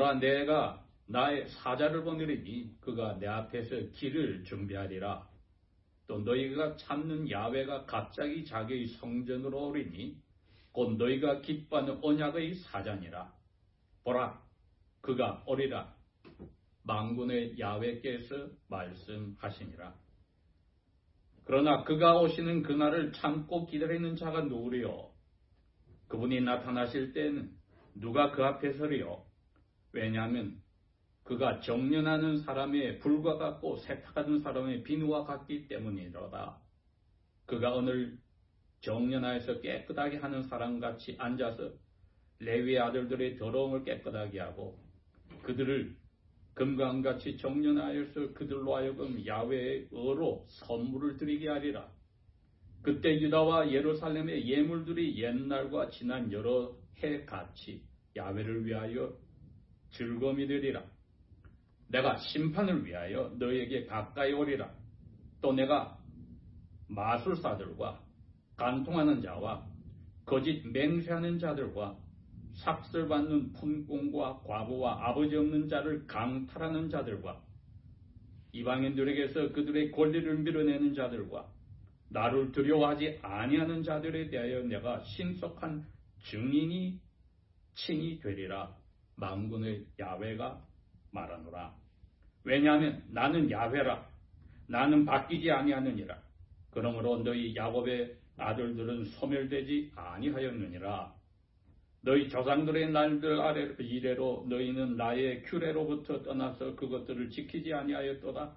보라, 내가 나의 사자를 보내리니 그가 내 앞에서 길을 준비하리라. 또 너희가 찾는 야훼가 갑자기 자기의 성전으로 오리니 곧 너희가 기뻐하는 언약의 사자니라. 보라, 그가 오리라. 만군의 야훼께서 말씀하시니라. 그러나 그가 오시는 그날을 참고 기다리는 자가 누구리요? 그분이 나타나실 때에는 누가 그 앞에 서리요? 왜냐하면 그가 정련하는 사람의 불과 같고 세탁하는 사람의 비누와 같기 때문이로다. 그가 오늘 정련하여서 깨끗하게 하는 사람같이 앉아서 레위의 아들들의 더러움을 깨끗하게 하고 그들을 금강같이 정련하여서 그들로 하여금 야훼의 의로 선물을 드리게 하리라. 그때 유다와 예루살렘의 예물들이 옛날과 지난 여러 해 같이 야훼를 위하여 즐거움이 되리라. 내가 심판을 위하여 너희에게 가까이 오리라. 또 내가 마술사들과 간통하는 자와 거짓 맹세하는 자들과 삭슬받는 품꾼과 과부와 아버지 없는 자를 강탈하는 자들과 이방인들에게서 그들의 권리를 밀어내는 자들과 나를 두려워하지 아니하는 자들에 대하여 내가 신속한 증인이 칭이 되리라. 만군의 야훼가 말하노라. 왜냐하면 나는 야훼라. 나는 바뀌지 아니하느니라. 그러므로 너희 야곱의 아들들은 소멸되지 아니하였느니라. 너희 조상들의 날들 이래로 너희는 나의 규례로부터 떠나서 그것들을 지키지 아니하였도다.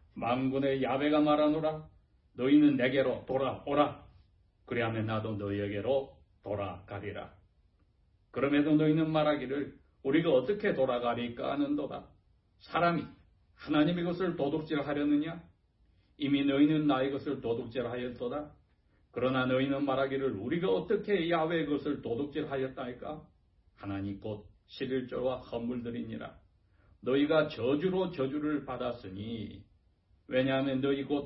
만군의 야훼가 말하노라. 너희는 내게로 돌아오라. 그리하면 나도 너희에게로 돌아가리라. 그럼에도 너희는 말하기를 우리가 어떻게 돌아가리까 하는도다. 사람이 하나님의 것을 도둑질하려느냐? 이미 너희는 나의 것을 도둑질하였도다. 그러나 너희는 말하기를 우리가 어떻게 야훼의 것을 도둑질하였다니까? 하나님 곧 11조와 헌물들이니라. 너희가 저주로 저주를 받았으니 왜냐하면 너희 곧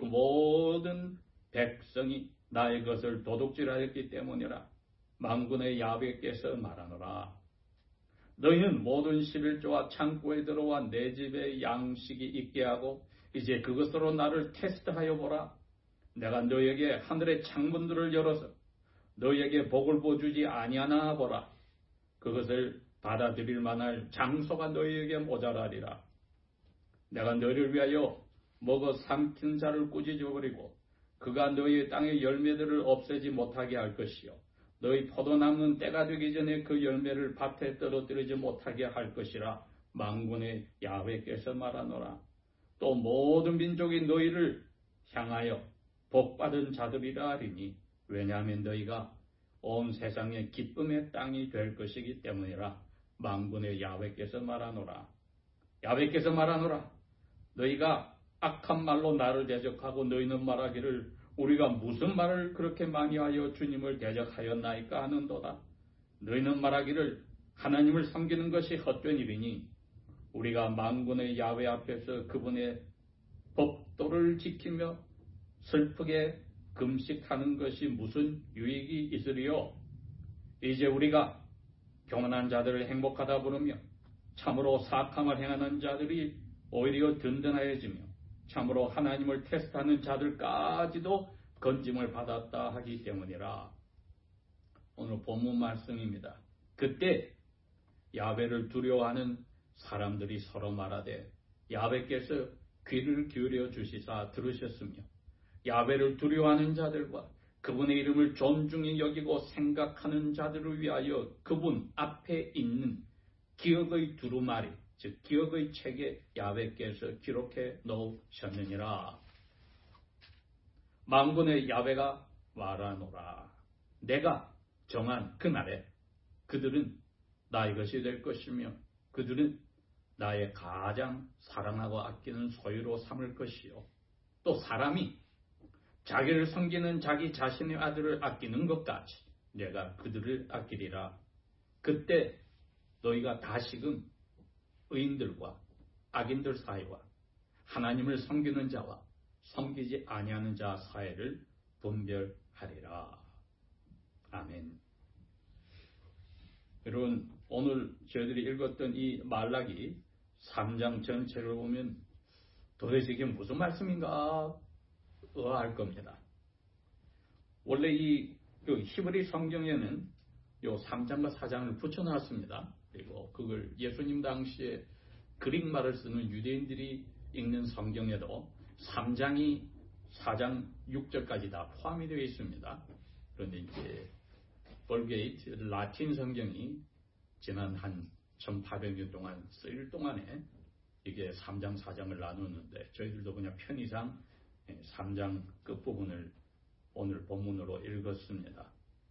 모든 백성이 나의 것을 도둑질하였기 때문이라. 만군의 야훼께서 말하노라. 너희는 모든 11조와 창고에 들어와 내 집에 양식이 있게 하고 이제 그것으로 나를 테스트하여 보라. 내가 너희에게 하늘의 창문들을 열어서 너희에게 복을 부어주지 아니하나 보라. 그것을 받아들일 만할 장소가 너희에게 모자라리라. 내가 너희를 위하여 먹어 삼킨 자를 꾸짖어버리고 그가 너희의 땅의 열매들을 없애지 못하게 할 것이요 너희 포도나무는 때가 되기 전에 그 열매를 밭에 떨어뜨리지 못하게 할 것이라. 만군의 야훼께서 말하노라. 또 모든 민족이 너희를 향하여 복받은 자들이라 하리니 왜냐하면 너희가 온 세상의 기쁨의 땅이 될 것이기 때문이라. 만군의 야훼께서 말하노라. 야훼께서 말하노라. 너희가 악한 말로 나를 대적하고 너희는 말하기를 우리가 무슨 말을 그렇게 많이 하여 주님을 대적하였나이까 하는도다. 너희는 말하기를 하나님을 섬기는 것이 헛된 일이니 우리가 만군의 야훼 앞에서 그분의 법도를 지키며 슬프게 금식하는 것이 무슨 유익이 있으리요? 이제 우리가 교만한 자들을 행복하다 부르며 참으로 사악함을 행하는 자들이 오히려 든든하여지며 참으로 하나님을 테스트하는 자들까지도 건짐을 받았다 하기 때문이라. 오늘 본문 말씀입니다. 그때 야훼를 두려워하는 사람들이 서로 말하되 야훼께서 귀를 기울여 주시사 들으셨으며 야훼를 두려워하는 자들과 그분의 이름을 존중히 여기고 생각하는 자들을 위하여 그분 앞에 있는 기억의 두루마리 즉 기억의 책에 야훼께서 기록해 놓으셨느니라. 만군의 야훼가 말하노라. 내가 정한 그날에 그들은 나의 것이 될 것이며 그들은 나의 가장 사랑하고 아끼는 소유로 삼을 것이요 또 사람이 자기를 섬기는 자기 자신의 아들을 아끼는 것 같이 내가 그들을 아끼리라. 그때 너희가 다시금 의인들과 악인들 사이와 하나님을 섬기는 자와 섬기지 아니하는 자 사이를 분별하리라. 아멘. 여러분, 오늘 저희들이 읽었던 이 말라기 3장 전체를 보면 도대체 이게 무슨 말씀인가 의아할 겁니다. 원래 이 히브리 성경에는 요 3장과 4장을 붙여놨습니다. 그리고 그걸 예수님 당시에 그릭말을 쓰는 유대인들이 읽는 성경에도 3장이 4장 6절까지 다 포함이 되어 있습니다. 그런데 이제 벌게이트 라틴 성경이 지난 한 1800년 동안 쓰일 동안에 이게 3장 4장을 나누는데 저희들도 그냥 편의상 3장 끝부분을 오늘 본문으로 읽었습니다.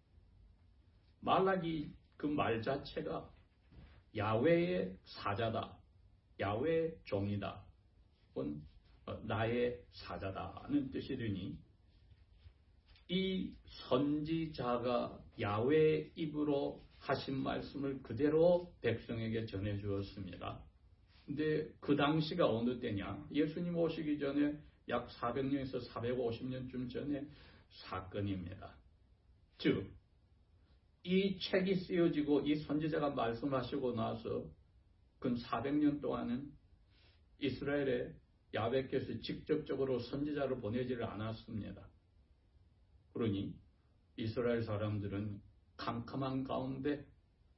말라기 그 말 자체가 야훼의 사자다, 야훼의 종이다, 혹은 나의 사자다는 뜻이 되니 이 선지자가 야훼의 입으로 하신 말씀을 그대로 백성에게 전해 주었습니다. 근데 그 당시가 어느 때냐? 예수님 오시기 전에 약 400년에서 450년쯤 전에 사건입니다. 즉, 이 책이 쓰여지고 이 선지자가 말씀하시고 나서 근 400년 동안은 이스라엘에 야훼께서 직접적으로 선지자를 보내지를 않았습니다. 그러니 이스라엘 사람들은 캄캄한 가운데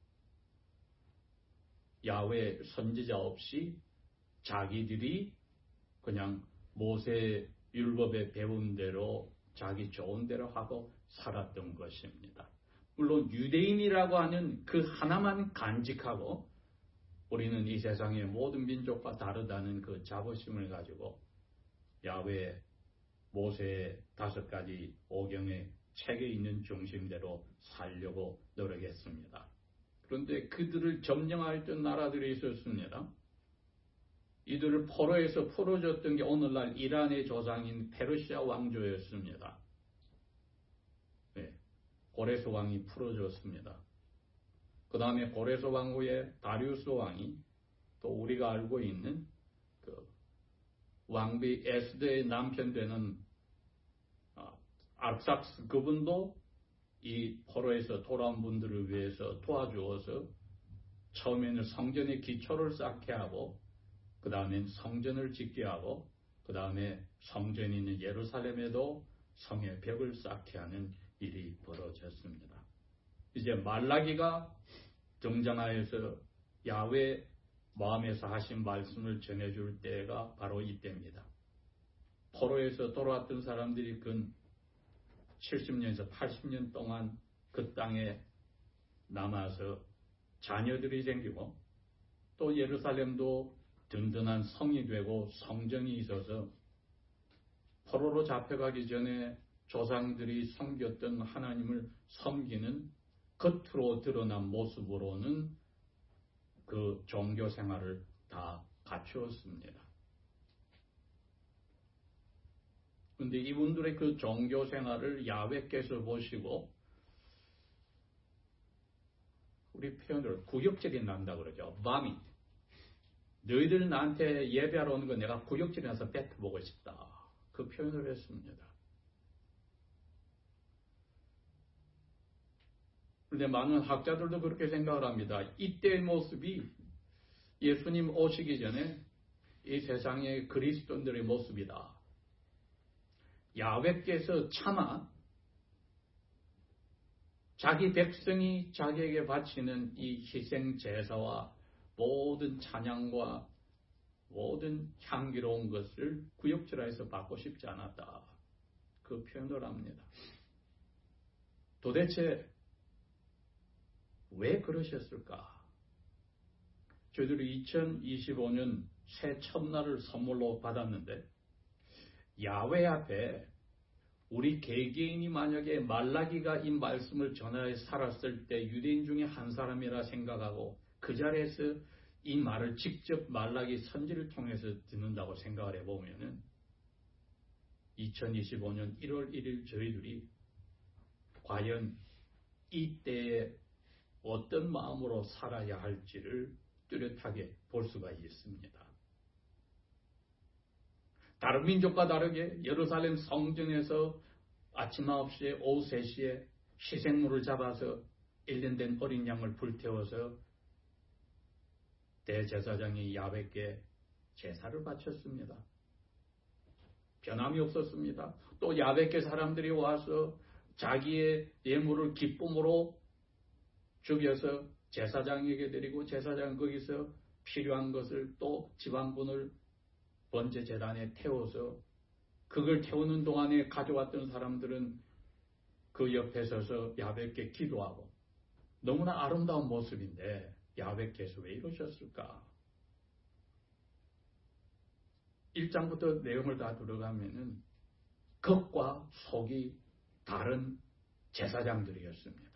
야훼 선지자 없이 자기들이 그냥 모세 율법에 배운 대로 자기 좋은 대로 하고 살았던 것입니다. 물론 유대인이라고 하는 그 하나만 간직하고 우리는 이 세상의 모든 민족과 다르다는 그 자부심을 가지고 야훼 모세의 5가지 오경의 책에 있는 중심대로 살려고 노력했습니다. 그런데 그들을 점령하였던 나라들이 있었습니다. 이들을 포로에서 풀어줬던 게 오늘날 이란의 조상인 페르시아 왕조였습니다. 네, 고레스 왕이 풀어줬습니다. 그 다음에 고레스 왕 후에 다리우스 왕이 또 우리가 알고 있는 그 왕비 에스더의 남편 되는 아르삭스 그분도 이 포로에서 돌아온 분들을 위해서 도와주어서 처음에는 성전의 기초를 쌓게 하고 그 다음엔 성전을 짓게 하고 그 다음에 성전이 있는 예루살렘에도 성의 벽을 쌓게 하는 일이 벌어졌습니다. 이제 말라기가 등장하여서 야훼 마음에서 하신 말씀을 전해줄 때가 바로 이때입니다. 포로에서 돌아왔던 사람들이 근 70년에서 80년 동안 그 땅에 남아서 자녀들이 생기고 또 예루살렘도 든든한 성이 되고 성전이 있어서 포로로 잡혀가기 전에 조상들이 섬겼던 하나님을 섬기는 겉으로 드러난 모습으로는 그 종교 생활을 다 갖추었습니다. 그런데 이분들의 그 종교 생활을 야훼께서 보시고 우리 표현으로 구역질이 난다 그러죠. 밤이 너희들 나한테 예배하러 오는 거 내가 구역질이 나서 뱉어보고 싶다. 그 표현을 했습니다. 그런데 많은 학자들도 그렇게 생각을 합니다. 이때의 모습이 예수님 오시기 전에 이 세상의 그리스도인들의 모습이다. 야훼께서 차마 자기 백성이 자기에게 바치는 이 희생 제사와 모든 찬양과 모든 향기로운 것을 구역질하여서 받고 싶지 않았다. 그 표현을 합니다. 도대체 왜 그러셨을까? 저희들이 2025년 새 첫날을 선물로 받았는데 야훼 앞에 우리 개개인이 만약에 말라기가 이 말씀을 전하여 살았을 때 유대인 중에 한 사람이라 생각하고 그 자리에서 이 말을 직접 말라기 선지를 통해서 듣는다고 생각을 해보면은 2025년 1월 1일 저희들이 과연 이때에 어떤 마음으로 살아야 할지를 뚜렷하게 볼 수가 있습니다. 다른 민족과 다르게 예루살렘 성전에서 아침 9시에 오후 3시에 희생물을 잡아서 1년 된 어린 양을 불태워서 대제사장이 야훼께 제사를 바쳤습니다. 변함이 없었습니다. 또 야훼께 사람들이 와서 자기의 예물을 기쁨으로 죽여서 제사장에게 드리고 제사장은 거기서 필요한 것을 또 지방분을 번제 제단에 태워서 그걸 태우는 동안에 가져왔던 사람들은 그 옆에 서서 야훼께 기도하고 너무나 아름다운 모습인데 야훼께서 왜 이러셨을까? 1장부터 내용을 다 들어가면은 겉과 속이 다른 제사장들이었습니다.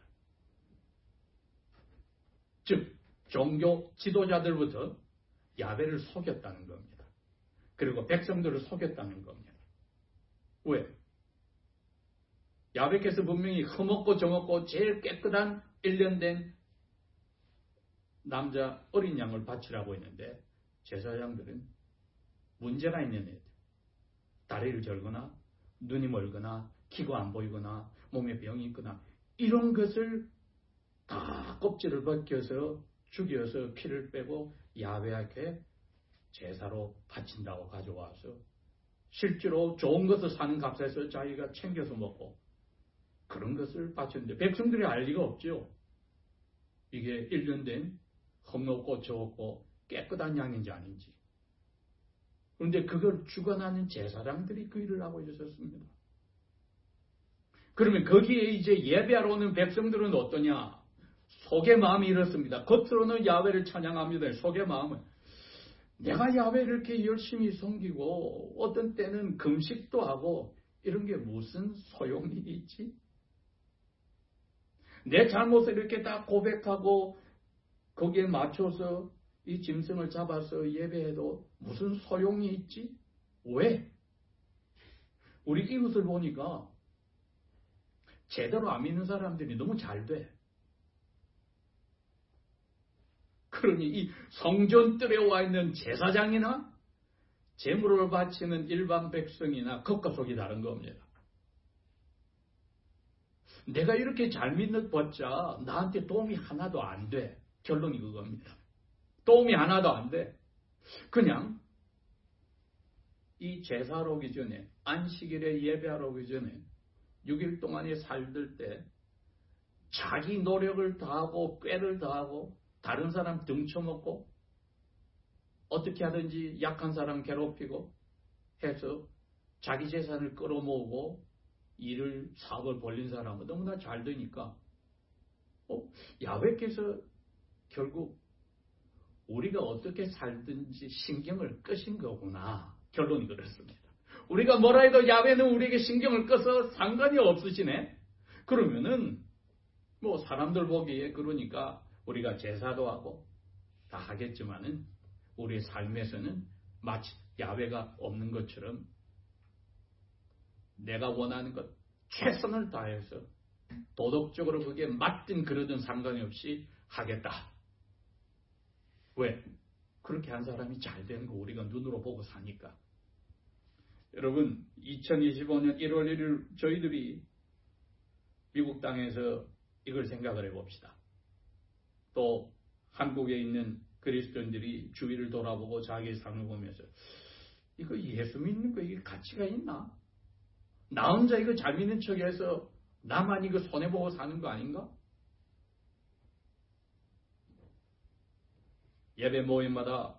즉 종교 지도자들부터 야훼를 속였다는 겁니다. 그리고 백성들을 속였다는 겁니다. 왜? 야훼께서 분명히 흠없고 정없고 제일 깨끗한 1년 된 남자 어린 양을 바치라고 했는데 제사장들은 문제가 있는 애들, 다리를 절거나 눈이 멀거나 키가 안 보이거나 몸에 병이 있거나 이런 것을 다 껍질을 벗겨서 죽여서 피를 빼고 야훼에게 제사로 바친다고 가져와서 실제로 좋은 것을 사는 값에서 자기가 챙겨서 먹고 그런 것을 바쳤는데 백성들이 알 리가 없죠. 이게 1년 된 흠없고 저없고 깨끗한 양인지 아닌지. 그런데 그걸 주관하는 제사장들이 그 일을 하고 있었습니다. 그러면 거기에 이제 예배하러 오는 백성들은 어떠냐? 속의 마음이 이렇습니다. 겉으로는 야훼를 찬양합니다. 속의 마음은 내가 야훼를 이렇게 열심히 섬기고 어떤 때는 금식도 하고 이런 게 무슨 소용이 있지? 내 잘못을 이렇게 다 고백하고 거기에 맞춰서 이 짐승을 잡아서 예배해도 무슨 소용이 있지? 왜? 우리 이웃을 보니까 제대로 안 믿는 사람들이 너무 잘 돼. 그러니 이 성전뜰에 와 있는 제사장이나 제물을 바치는 일반 백성이나 겉과 속이 다른 겁니다. 내가 이렇게 잘 믿는 벗자 나한테 도움이 하나도 안 돼. 결론이 그겁니다. 도움이 하나도 안 돼. 그냥 이 제사로 오기 전에 안식일에 예배하러 오기 전에 6일 동안에 살들 때 자기 노력을 다하고 꾀를 다하고 다른 사람 등쳐먹고 어떻게 하든지 약한 사람 괴롭히고 해서 자기 재산을 끌어모으고 일을 사업을 벌린 사람은 너무나 잘 되니까 야훼께서 결국 우리가 어떻게 살든지 신경을 끄신 거구나. 결론이 그렇습니다. 우리가 뭐라 해도 야훼는 우리에게 신경을 꺼서 상관이 없으시네. 그러면은 뭐 사람들 보기에 그러니까 우리가 제사도 하고 다 하겠지만은 우리의 삶에서는 마치 야훼가 없는 것처럼 내가 원하는 것 최선을 다해서 도덕적으로 그게 맞든 그러든 상관이 없이 하겠다. 왜? 그렇게 한 사람이 잘 되는 거 우리가 눈으로 보고 사니까. 여러분 2025년 1월 1일 저희들이 미국 땅에서 이걸 생각을 해봅시다. 또 한국에 있는 그리스도인들이 주위를 돌아보고 자기의 삶을 보면서 이거 예수 믿는 거 이게 가치가 있나? 나 혼자 이거 잘 믿는 척해서 나만 이거 손해보고 사는 거 아닌가? 예배 모임마다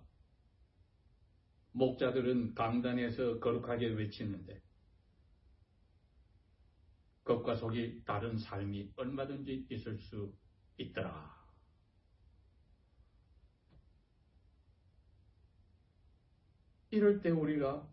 목자들은 강단에서 거룩하게 외치는데 겉과 속이 다른 삶이 얼마든지 있을 수 있더라. 이럴 때 우리가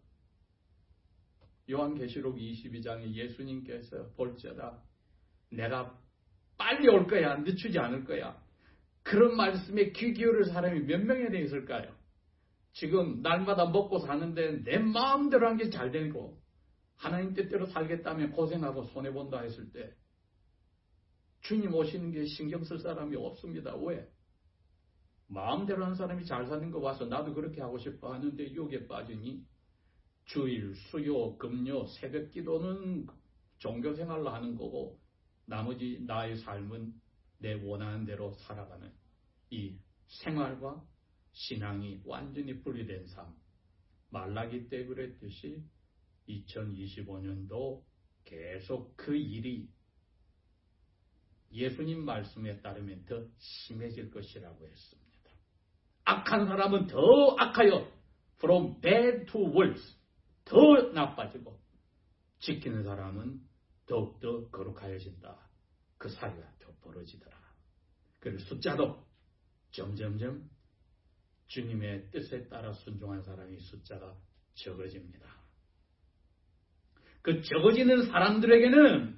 요한계시록 22장에 예수님께서 볼지어다 내가 빨리 올 거야 늦추지 않을 거야 그런 말씀에 귀 기울일 사람이 몇 명이나 있을까요? 지금 날마다 먹고 사는데 내 마음대로 한 게 잘 되고 하나님 뜻대로 살겠다면 고생하고 손해본다 했을 때 주님 오시는 게 신경 쓸 사람이 없습니다. 왜? 마음대로 하는 사람이 잘 사는 거 봐서 나도 그렇게 하고 싶어 하는데 여기에 빠지니 주일, 수요, 금요, 새벽 기도는 종교생활로 하는 거고 나머지 나의 삶은 내 원하는 대로 살아가는 이 생활과 신앙이 완전히 분리된 삶. 말라기 때 그랬듯이 2025년도 계속 그 일이 예수님 말씀에 따르면 더 심해질 것이라고 했습니다. 악한 사람은 더 악하여 from bad to worse 더 나빠지고 지키는 사람은 더욱더 거룩하여진다. 그 사이가 더 벌어지더라. 그리고 숫자도 점점점 주님의 뜻에 따라 순종한 사람이 숫자가 적어집니다. 그 적어지는 사람들에게는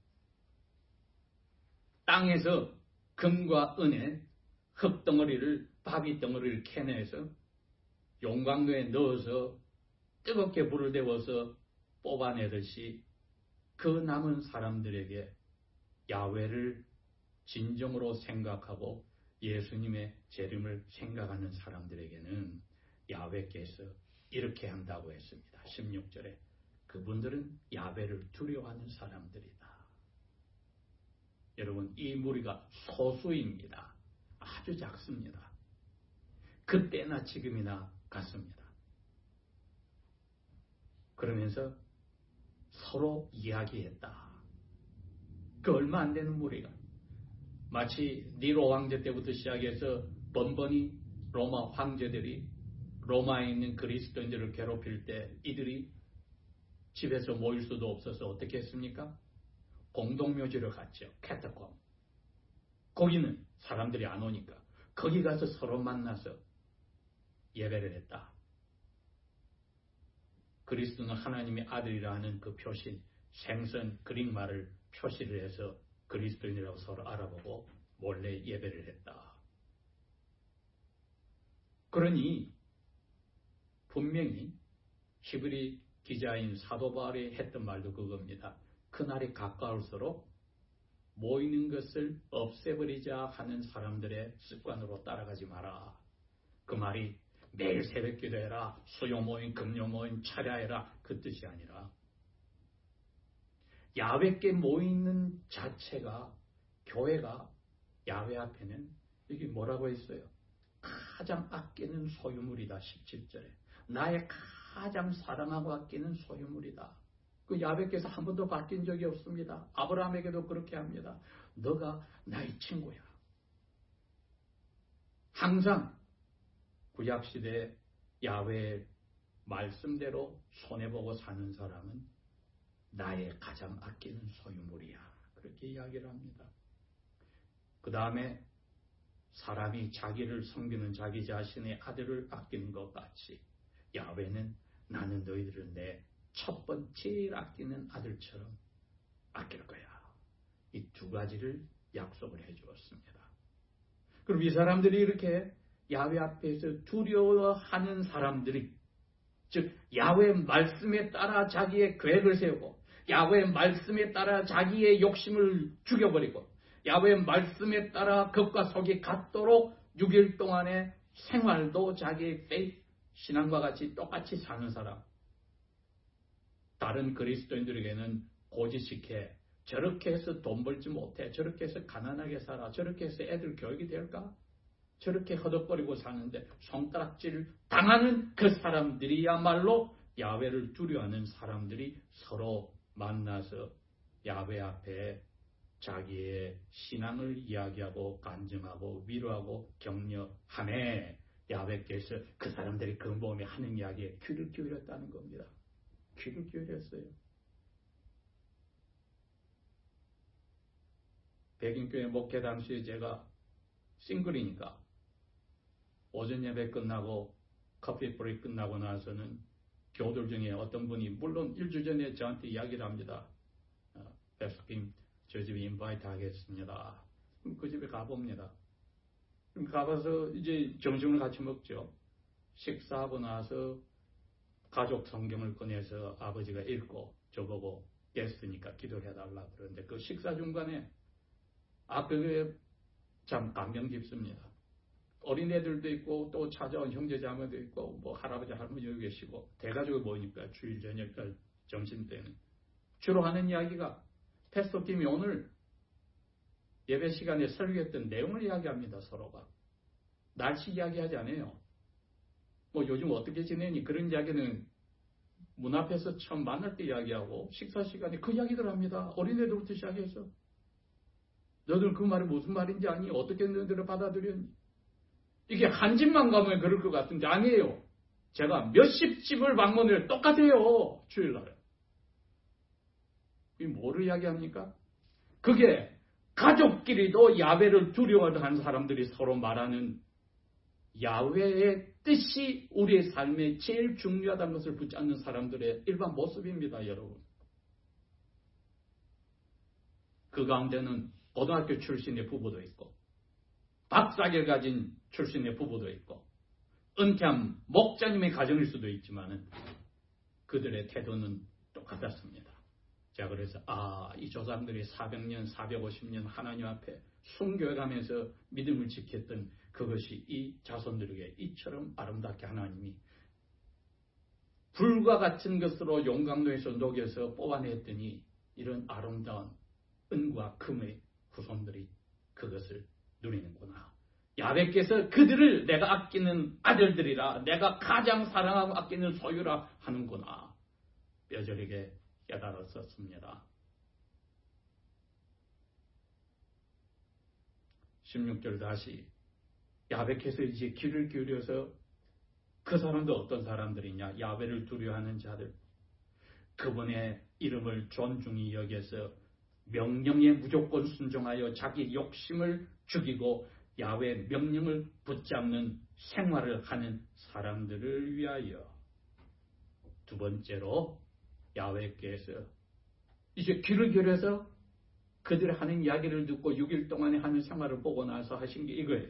땅에서 금과 은의 흙덩어리를 바위덩어리를 캐내서 용광로에 넣어서 뜨겁게 불을 데워서 뽑아내듯이 그 남은 사람들에게 야훼를 진정으로 생각하고 예수님의 재림을 생각하는 사람들에게는 야훼께서 이렇게 한다고 했습니다. 16절에 그분들은 야훼를 두려워하는 사람들이다. 여러분, 이 무리가 소수입니다. 아주 작습니다. 그때나 지금이나 같습니다. 그러면서 서로 이야기했다. 그 얼마 안 되는 무리가 마치 니로 황제 때부터 시작해서 번번이 로마 황제들이 로마에 있는 그리스도인들을 괴롭힐 때 이들이 집에서 모일 수도 없어서 어떻게 했습니까? 공동묘지를 갔죠. 캐타콤. 거기는 사람들이 안 오니까 거기 가서 서로 만나서 예배를 했다. 그리스도는 하나님의 아들이라는 그 표신, 생선 그릭말을 표시를 해서 그리스도인이라고 서로 알아보고 몰래 예배를 했다. 그러니 분명히 히브리 기자인 사도 바울이 했던 말도 그겁니다. 그날이 가까울수록 모이는 것을 없애버리자 하는 사람들의 습관으로 따라가지 마라. 그 말이 매일 새벽 기도해라, 수요 모임, 금요 모임, 차려해라 그 뜻이 아니라 야훼께 모이는 자체가 교회가 야훼 앞에는 여기 뭐라고 했어요? 가장 아끼는 소유물이다. 17절에 나의 가장 사랑하고 아끼는 소유물이다. 그 야훼께서 한 번도 바뀐 적이 없습니다. 아브라함에게도 그렇게 합니다. 너가 나의 친구야. 항상 구약시대에 야훼의 말씀대로 손해보고 사는 사람은 나의 가장 아끼는 소유물이야. 그렇게 이야기를 합니다. 그 다음에 사람이 자기를 섬기는 자기 자신의 아들을 아끼는 것 같이 야훼는 나는 너희들을 내 첫 번째 아끼는 아들처럼 아낄 거야. 이 두 가지를 약속을 해 주었습니다. 그럼 이 사람들이 이렇게 야훼 앞에서 두려워하는 사람들이 즉 야훼 말씀에 따라 자기의 계획을 세우고 야훼 말씀에 따라 자기의 욕심을 죽여버리고 야훼 말씀에 따라 겉과 속이 같도록 6일 동안의 생활도 자기의 페이스 신앙과 같이 똑같이 사는 사람. 다른 그리스도인들에게는 고지식해. 저렇게 해서 돈 벌지 못해. 저렇게 해서 가난하게 살아. 저렇게 해서 애들 교육이 될까? 저렇게 허덕거리고 사는데 손가락질 당하는 그 사람들이야말로 야훼를 두려워하는 사람들이 서로 만나서 야훼 앞에 자기의 신앙을 이야기하고 간증하고 위로하고 격려하며 야훼께서 그 사람들이 그 몸에 하는 이야기에 귀를 기울였다는 겁니다. 귀를 기울였어요. 백인교회 목회 당시에 제가 싱글이니까 오전 예배 끝나고 커피 브레이크 끝나고 나서는 교들 중에 어떤 분이 물론 일주 전에 저한테 이야기를 합니다. 패스김 저 집에 인바이트 하겠습니다. 그럼 그 집에 가봅니다. 그럼 가봐서 이제 점심을 같이 먹죠. 식사하고 나서 가족 성경을 꺼내서 아버지가 읽고 저보고 게스트니까 기도를 해달라 그러는데 그 식사 중간에 그게 참 감명 깊습니다. 어린애들도 있고 또 찾아온 형제자매도 있고 뭐 할아버지 할머니 여기 계시고 대가족이 모이니까 주일 저녁 점심 때는 주로 하는 이야기가 패스터 팀이 오늘 예배 시간에 설교했던 내용을 이야기합니다. 서로가 날씨 이야기하지 않아요. 뭐 요즘 어떻게 지내니? 그런 이야기는 문 앞에서 처음 만날 때 이야기하고 식사 시간에 그 이야기들 합니다. 어린애들부터 시작해서. 너들 그 말이 무슨 말인지 아니? 어떻게 너희들을 받아들였니? 이게 한 집만 가면 그럴 것 같은데 아니에요. 제가 몇십 집을 방문을 똑같아요. 주일날에. 이게 뭐를 이야기합니까? 그게 가족끼리도 야훼를 두려워하는 사람들이 서로 말하는 야훼의 뜻이 우리의 삶에 제일 중요하다는 것을 붙잡는 사람들의 일반 모습입니다, 여러분. 그 가운데는 고등학교 출신의 부부도 있고, 박사학위를 가진 출신의 부부도 있고, 은퇴한 목자님의 가정일 수도 있지만 그들의 태도는 똑같았습니다. 자, 그래서 이 조상들이 400년, 450년 하나님 앞에 순교해가면서 믿음을 지켰던 그것이 이 자손들에게 이처럼 아름답게 하나님이 불과 같은 것으로 용광로에서 녹여서 뽑아냈더니 이런 아름다운 은과 금의 후손들이 그것을 누리는구나. 야훼께서 그들을 내가 아끼는 아들들이라, 내가 가장 사랑하고 아끼는 소유라 하는구나. 뼈저리게 깨달았었습니다. 16절 다시 야훼께서 이제 귀를 기울여서 그 사람도 어떤 사람들이냐? 야훼를 두려워하는 자들. 그분의 이름을 존중히 여겨서 명령에 무조건 순종하여 자기 욕심을 죽이고 야훼 명령을 붙잡는 생활을 하는 사람들을 위하여. 두 번째로 야훼께서 이제 귀를 기울여서 그들이 하는 이야기를 듣고 6일 동안에 하는 생활을 보고 나서 하신 게 이거예요.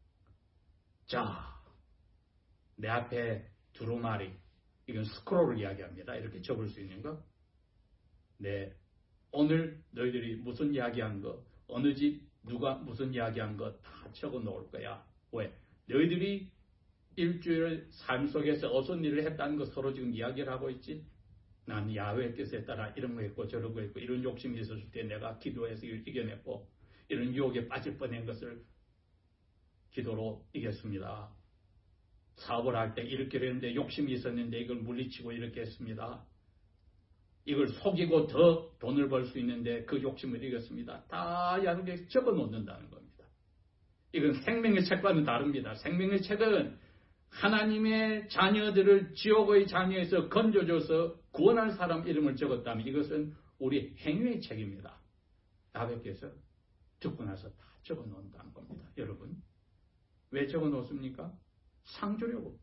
자, 내 앞에 두루마리, 이건 스크롤을 이야기합니다. 이렇게 적을 수 있는 거. 네, 오늘 너희들이 무슨 이야기한 거, 어느 집 누가 무슨 이야기한 거 다 적어 놓을 거야. 왜? 너희들이 일주일 삶 속에서 어떤 일을 했다는 거 서로 지금 이야기를 하고 있지. 난 야훼의 뜻에 따라 이런 거 했고 저런 거 했고 이런 욕심이 있었을 때 내가 기도해서 이걸 이겨냈고 이런 유혹에 빠질 뻔한 것을 기도로 이겼습니다. 사업을 할 때 이렇게 했는데 욕심이 있었는데 이걸 물리치고 이렇게 했습니다. 이걸 속이고 더 돈을 벌 수 있는데 그 욕심을 이겼습니다. 다 야훼에 적어 놓는다는 겁니다. 이건 생명의 책과는 다릅니다. 생명의 책은 하나님의 자녀들을 지옥의 자녀에서 건져줘서 구원한 사람 이름을 적었다면 이것은 우리 행위의 책입니다. 야훼께서 듣고 나서 다 적어 놓는다는 겁니다. 여러분, 왜 적어 놓습니까? 상 주려고.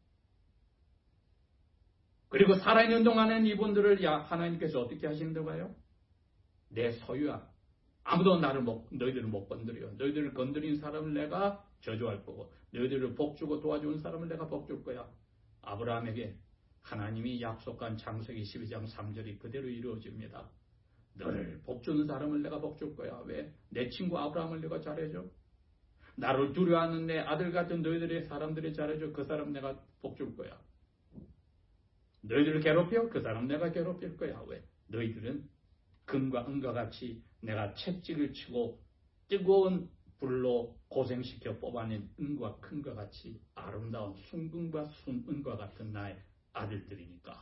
그리고 살아있는 동안엔 이분들을 하나님께서 어떻게 하신다고 봐요? 내 소유야. 아무도 너희들을 못 건드려. 너희들을 건드린 사람을 내가 저주할 거고 너희들을 복주고 도와준 사람을 내가 복줄 거야. 아브라함에게 하나님이 약속한 창세기 12장 3절이 그대로 이루어집니다. 너를 복주는 사람을 내가 복줄 거야. 왜? 내 친구 아브라함을 내가 잘해줘. 나를 두려워하는 내 아들 같은 너희들의 사람들이 잘해줘. 그 사람 내가 복줄 거야. 너희들을 괴롭혀? 그 사람 내가 괴롭힐 거야. 왜? 너희들은 금과 은과 같이 내가 채찍을 치고 뜨거운 불로 고생시켜 뽑아낸 은과 금과 같이 아름다운 순금과 순은과 같은 나의 아들들이니까.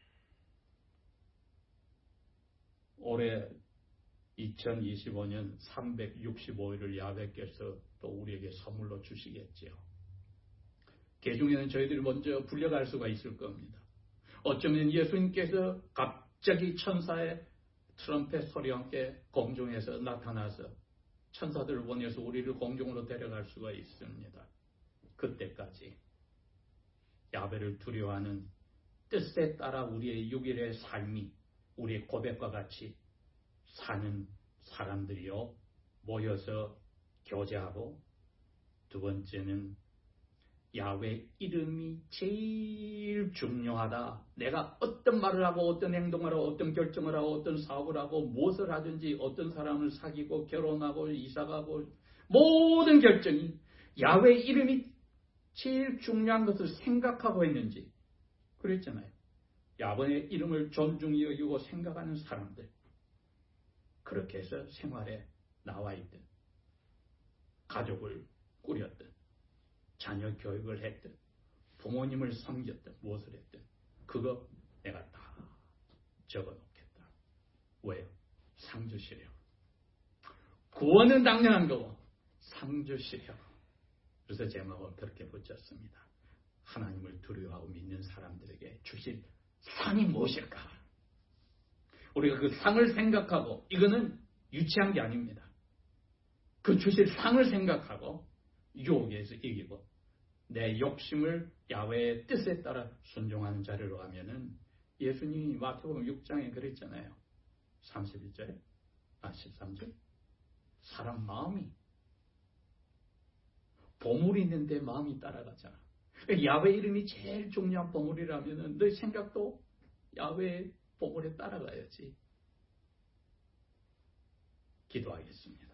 올해 2025년 365일을 야훼께서 또 우리에게 선물로 주시겠지요. 그 중에는 저희들이 먼저 불려갈 수가 있을 겁니다. 어쩌면 예수님께서 갑자기 천사의 트럼펫 소리와 함께 공중에서 나타나서 천사들을 보내서 우리를 공중으로 데려갈 수가 있습니다. 그때까지 야훼를 두려워하는 뜻에 따라 우리의 6일의 삶이 우리의 고백과 같이 사는 사람들이요 모여서 교제하고, 두 번째는 야훼 이름이 제일 중요하다. 내가 어떤 말을 하고 어떤 행동을 하고 어떤 결정을 하고 어떤 사업을 하고 무엇을 하든지 어떤 사람을 사귀고 결혼하고 이사가고 모든 결정이 야훼 이름이 제일 중요한 것을 생각하고 했는지 그랬잖아요. 야훼의 이름을 존중히 여기고 생각하는 사람들, 그렇게 해서 생활에 나와 있든 가족을 꾸렸든 자녀 교육을 했든 부모님을 섬겼든 무엇을 했든 그거 내가 다 적어놓겠다. 왜요? 상 주시려고. 구원은 당연한 거고 상 주시려고. 그래서 제목을 그렇게 붙였습니다. 하나님을 두려워하고 믿는 사람들에게 주실 상이 무엇일까? 우리가 그 상을 생각하고, 이거는 유치한 게 아닙니다. 그 주실 상을 생각하고 유혹에서 이기고 내 욕심을 야훼의 뜻에 따라 순종하는 자리로 가면은, 예수님이 마태복음 6장에 그랬잖아요. 31절에 13절 사람 마음이 보물이 있는데 마음이 따라가잖아. 야훼 이름이 제일 중요한 보물이라면은 너 생각도 야훼의 보물에 따라가야지. 기도하겠습니다.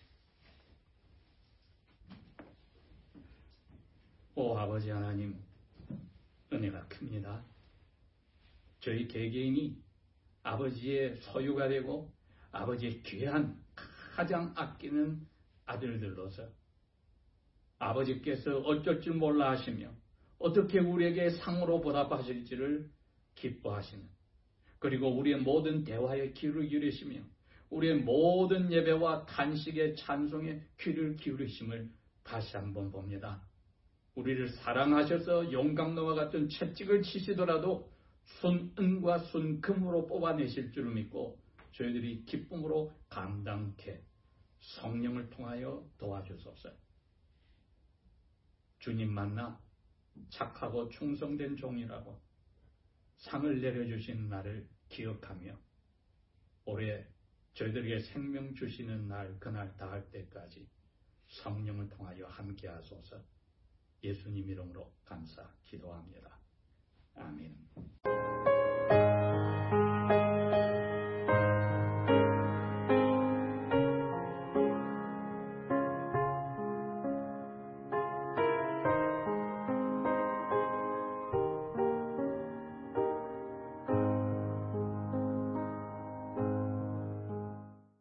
오 아버지 하나님, 은혜가 큽니다. 저희 개개인이 아버지의 소유가 되고 아버지의 귀한 가장 아끼는 아들들로서 아버지께서 어쩔 줄 몰라 하시며 어떻게 우리에게 상으로 보답하실지를 기뻐하시는, 그리고 우리의 모든 대화에 귀를 기울이시며 우리의 모든 예배와 탄식의 찬송에 귀를 기울이심을 다시 한번 봅니다. 우리를 사랑하셔서 용광로와 같은 채찍을 치시더라도 순은과 순금으로 뽑아내실 줄 믿고 저희들이 기쁨으로 감당케 성령을 통하여 도와주소서. 주님 만나 착하고 충성된 종이라고 상을 내려주신 날을 기억하며 올해 저희들에게 생명 주시는 날, 그날 닿을 때까지 성령을 통하여 함께 하소서. 예수님 이름으로 감사 기도합니다. 아멘.